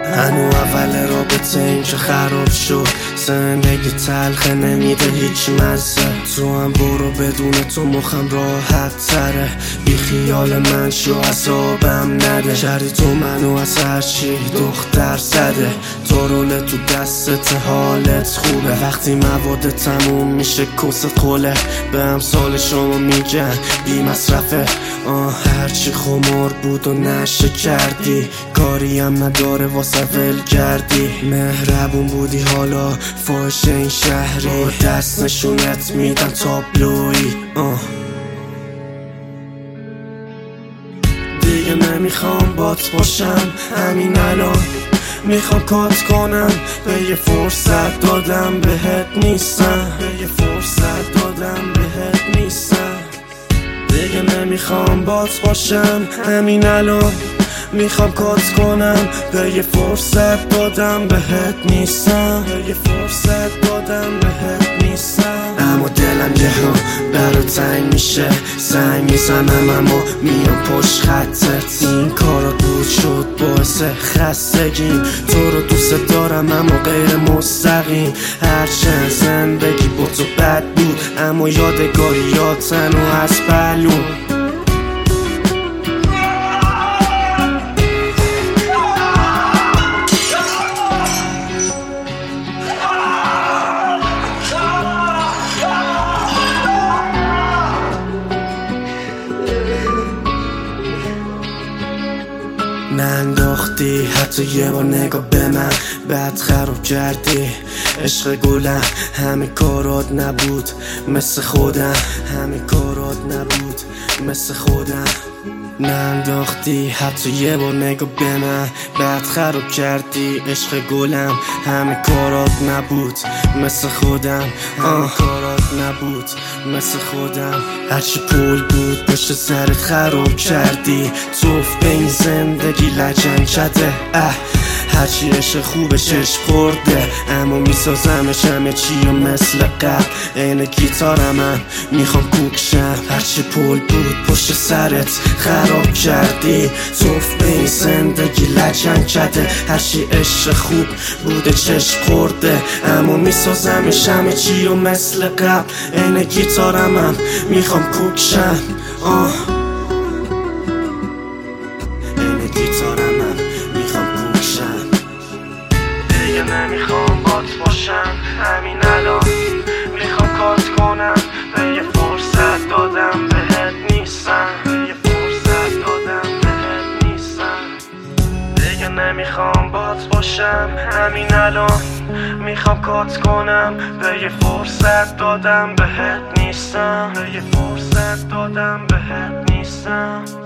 هنو اول رابطه این که خراب شد، زندگی تلخه نمیده هیچ مزه. تو هم برو بدون تو مخم راحت تره، بی خیال من شو عذابم نده. شری تو منو از هرچی دختر زده، تو رول تو دستت حالت خوبه. وقتی مواد تموم میشه کس قوله، به امثال شما میگن بی مصرفه. هرچی خمار بود و نشه کردی، کاری هم نداره واسه ولگردی. مهربون بودی حالا فاش این شهری، دست نشونت میدم تابلویی. دیگه نمیخوام بات باشم همین الان، میخوام کات کنم به یه فرصت دادم بهت نیستم، به یه فرصت دادم بهت نیستم. دیگه نمیخوام بات باشم همین الان، میخوام کات کنم به یه فرصت دادم بهت نیستم، به یه فرصت دادم بهت نیستم. اما دلم یه ها برا تنگ میشه، زنگ میزنم اما میام پشت خطت. این کارا بود شد باعث خستگیم، تو رو دوست دارم اما غیر مستقیم. هرچند زندگی با تو بد بود، اما یادگاریاتن و از پلو. ننداختی حتی یه بار نگاه به من، بعد خراب کردی عشق گلم. همه کارات نبود مثل خودم، همه کارات نبود مثل خودم. ننداختی حتی یه بار نگاه به من، بعد خراب کردی عشق گلم. همه کارات نبود مثل خودم، همه کارات نبود مثل خودم. هرچی پول بود پشت سرت خراب کردی، توف به این زندگی لجن کده. هرچی عشق خوبه چشم خورده، اما میسازمش همه چی و مثل قبل. این گیتارم هم میخوام کوکشم. هرچی پول بود پشت سرت خراب کردی، توف به این زندگی لجن کده. هرچی عشق خوب بوده چشم خورده، اما میسازمش همه چی و مثل قبل. این گیتارم هم میخوام کوکشم. این گیتارم هم میخوام کوکشم. دیگه نمیخوام بات باشم همین الان، میخوام کات کنم به یه فرصت دادم بهت نیستم، به یه فرصت دادم بهت نیستم. دیگه نمیخوام بات باشم همین الان، میخوام کات کنم به یه فرصت دادم بهت نیستم، به یه فرصت دادم بهت نیستم.